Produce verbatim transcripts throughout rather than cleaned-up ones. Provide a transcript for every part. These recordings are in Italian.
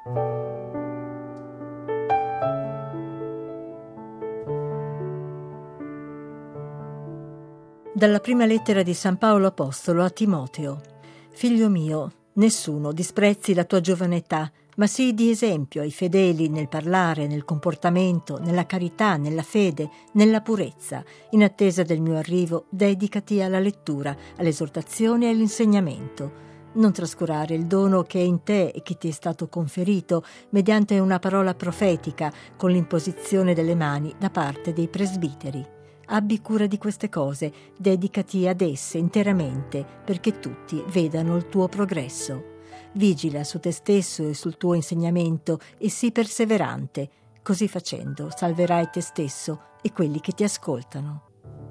Dalla prima lettera di San Paolo Apostolo a Timoteo. Figlio mio, nessuno disprezzi la tua giovane età, ma sii di esempio ai fedeli nel parlare, nel comportamento, nella carità, nella fede, nella purezza. In attesa del mio arrivo, dedicati alla lettura, all'esortazione e all'insegnamento. Non trascurare il dono che è in te e che ti è stato conferito mediante una parola profetica con l'imposizione delle mani da parte dei presbiteri. Abbi cura di queste cose, dedicati ad esse interamente perché tutti vedano il tuo progresso. Vigila su te stesso e sul tuo insegnamento e sii perseverante. Così facendo salverai te stesso e quelli che ti ascoltano.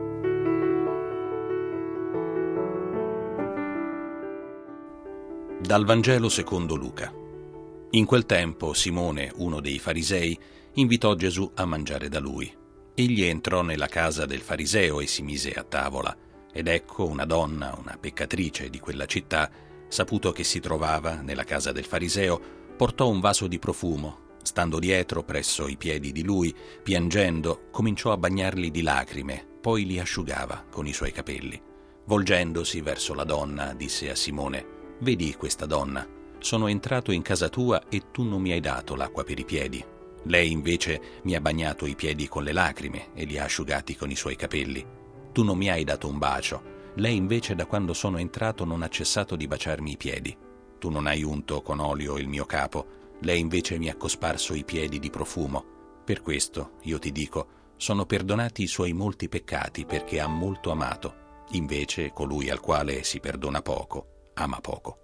Dal Vangelo secondo Luca. In quel tempo Simone, uno dei farisei, invitò Gesù a mangiare da lui. Egli entrò nella casa del fariseo e si mise a tavola, ed ecco una donna, una peccatrice di quella città, saputo che si trovava nella casa del fariseo, portò un vaso di profumo. Stando dietro presso i piedi di lui, piangendo, cominciò a bagnarli di lacrime, poi li asciugava con i suoi capelli. Volgendosi verso la donna, disse a Simone: «Vedi questa donna? Sono entrato in casa tua e tu non mi hai dato l'acqua per i piedi. Lei invece mi ha bagnato i piedi con le lacrime e li ha asciugati con i suoi capelli. Tu non mi hai dato un bacio, lei invece da quando sono entrato non ha cessato di baciarmi i piedi. Tu non hai unto con olio il mio capo, lei invece mi ha cosparso i piedi di profumo. Per questo, io ti dico, sono perdonati i suoi molti peccati perché ha molto amato. Invece colui al quale si perdona poco, ama poco».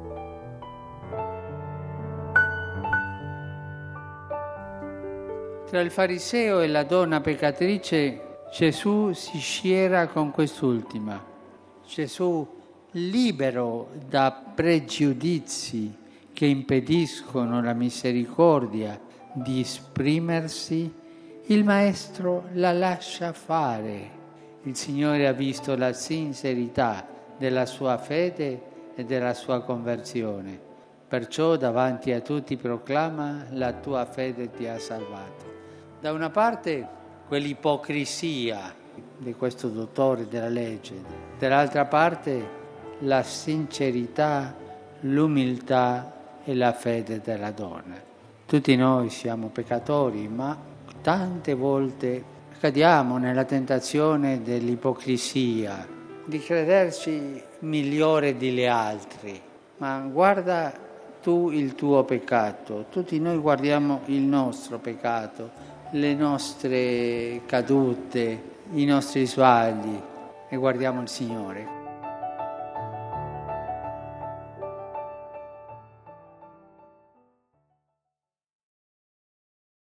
Tra il fariseo e la donna peccatrice Gesù si schiera con quest'ultima. Gesù, libero da pregiudizi che impediscono la misericordia di esprimersi, il Maestro la lascia fare. Il Signore ha visto la sincerità della sua fede e della sua conversione. Perciò davanti a tutti proclama: la tua fede ti ha salvato. Da una parte quell'ipocrisia di questo dottore della legge, dall'altra parte la sincerità, l'umiltà e la fede della donna. Tutti noi siamo peccatori, ma tante volte cadiamo nella tentazione dell'ipocrisia, di crederci migliore degli altri. Ma guarda tu il tuo peccato, tutti noi guardiamo il nostro peccato, le nostre cadute, i nostri sbagli e guardiamo il Signore.